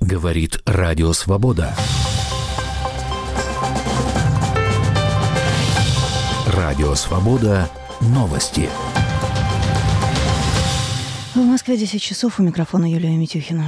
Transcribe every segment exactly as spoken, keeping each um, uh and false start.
Говорит Радио Свобода. Радио Свобода. Новости. В Москве десять часов. У микрофона Юлия Митюхина.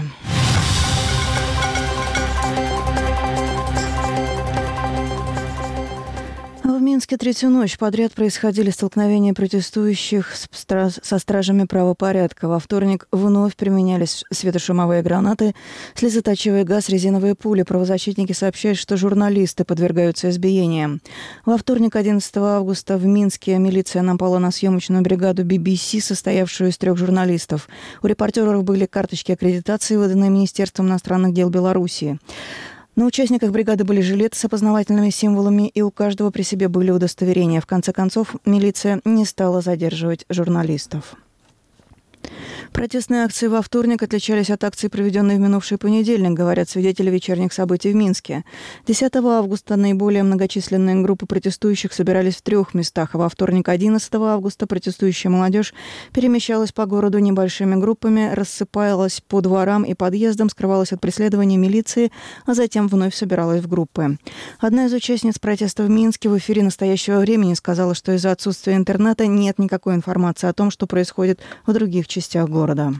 В Минске третью ночь подряд происходили столкновения протестующих со стражами правопорядка. Во вторник вновь применялись светошумовые гранаты, слезоточивый газ, резиновые пули. Правозащитники сообщают, что журналисты подвергаются избиениям. Во вторник, одиннадцатого августа, в Минске милиция напала на съемочную бригаду би би си, состоявшую из трех журналистов. У репортеров были карточки аккредитации, выданные Министерством иностранных дел Белоруссии. На участниках бригады были жилеты с опознавательными символами, и у каждого при себе были удостоверения. В конце концов, милиция не стала задерживать журналистов. Протестные акции во вторник отличались от акций, проведенной в минувший понедельник, говорят свидетели вечерних событий в Минске. десятого августа наиболее многочисленные группы протестующих собирались в трех местах, а во вторник, одиннадцатого августа, протестующая молодежь перемещалась по городу небольшими группами, рассыпалась по дворам и подъездам, скрывалась от преследования милиции, а затем вновь собиралась в группы. Одна из участниц протеста в Минске в эфире «Настоящего времени» сказала, что из-за отсутствия интернета нет никакой информации о том, что происходит в других частях города. города.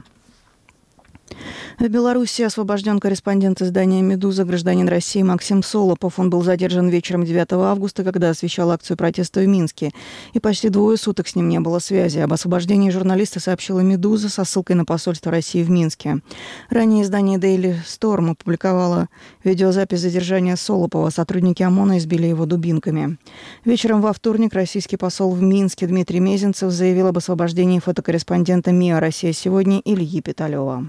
В Беларуси освобожден корреспондент издания «Медуза», гражданин России Максим Солопов. Он был задержан вечером девятого августа, когда освещал акцию протеста в Минске. И почти двое суток с ним не было связи. Об освобождении журналиста сообщила «Медуза» со ссылкой на посольство России в Минске. Ранее издание Daily Storm опубликовало видеозапись задержания Солопова. Сотрудники ОМОНа избили его дубинками. Вечером во вторник российский посол в Минске Дмитрий Мезенцев заявил об освобождении фотокорреспондента МИА «Россия сегодня» Ильи Питалева.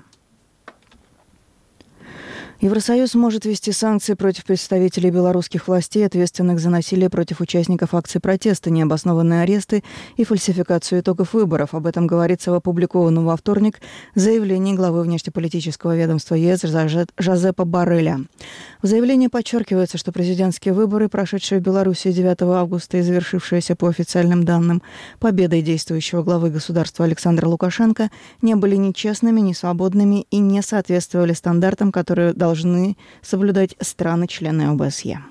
Евросоюз может ввести санкции против представителей белорусских властей, ответственных за насилие против участников акций протеста, необоснованные аресты и фальсификацию итогов выборов. Об этом говорится в опубликованном во вторник заявлении главы внешнеполитического ведомства ЕС Жозепа Борреля. В заявлении подчеркивается, что президентские выборы, прошедшие в Беларуси девятого августа и завершившиеся по официальным данным победой действующего главы государства Александра Лукашенко, не были ни честными, ни свободными и не соответствовали стандартам, которые должны должны соблюдать страны-члены о бэ эс е.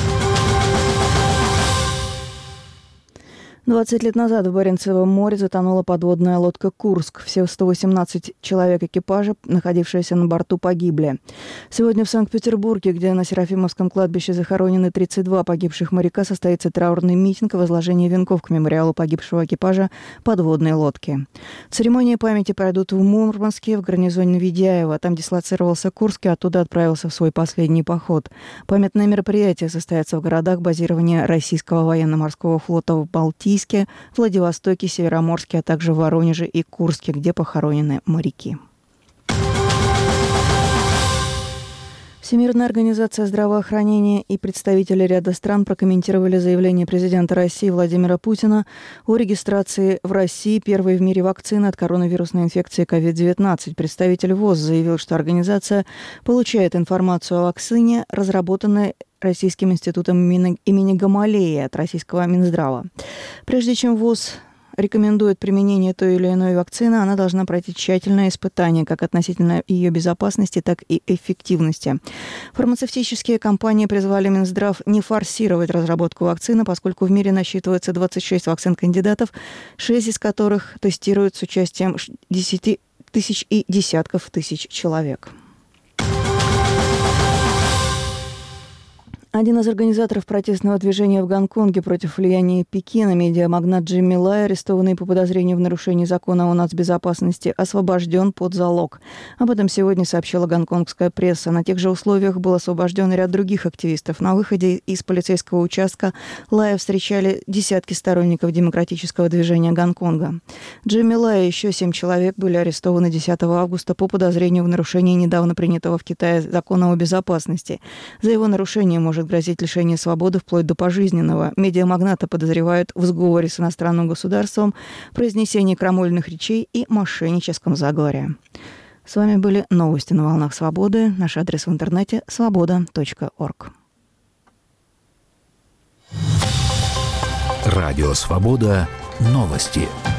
двадцать лет назад в Баренцевом море затонула подводная лодка «Курск». Все сто восемнадцать человек экипажа, находившиеся на борту, погибли. Сегодня в Санкт-Петербурге, где на Серафимовском кладбище захоронены тридцать два погибших моряка, состоится траурный митинг и возложение венков к мемориалу погибшего экипажа подводной лодки. Церемонии памяти пройдут в Мурманске, в гарнизоне Ведяева. Там дислоцировался Курск и оттуда отправился в свой последний поход. Памятные мероприятия состоятся в городах базирования российского военно-морского флота в Балтии, Владивостоке, Североморске, а также в Воронеже и Курске, где похоронены моряки. Всемирная организация здравоохранения и представители ряда стран прокомментировали заявление президента России Владимира Путина о регистрации в России первой в мире вакцины от коронавирусной инфекции ковид девятнадцать. Представитель ВОЗ заявил, что организация получает информацию о вакцине, разработанной Российским институтом имени Гамалеи от российского Минздрава. Прежде чем ВОЗ рекомендует применение той или иной вакцины, она должна пройти тщательное испытание как относительно ее безопасности, так и эффективности. Фармацевтические компании призвали Минздрав не форсировать разработку вакцины, поскольку в мире насчитывается двадцать шесть вакцин-кандидатов, шесть из которых тестируют с участием десяти тысяч и десятков тысяч человек. Один из организаторов протестного движения в Гонконге против влияния Пекина, медиамагнат Джимми Лай, арестованный по подозрению в нарушении закона о нацбезопасности, освобожден под залог. Об этом сегодня сообщила гонконгская пресса. На тех же условиях был освобожден ряд других активистов. На выходе из полицейского участка Лая встречали десятки сторонников демократического движения Гонконга. Джимми Лай и еще семь человек были арестованы десятого августа по подозрению в нарушении недавно принятого в Китае закона о безопасности. За его нарушение может грозить лишение свободы вплоть до пожизненного. Медиамагната подозревают в сговоре с иностранным государством, произнесении крамольных речей и мошенническом заговоре. С вами были новости на волнах свободы. Наш адрес в интернете – свобода точка орг. Радио «Свобода». Новости.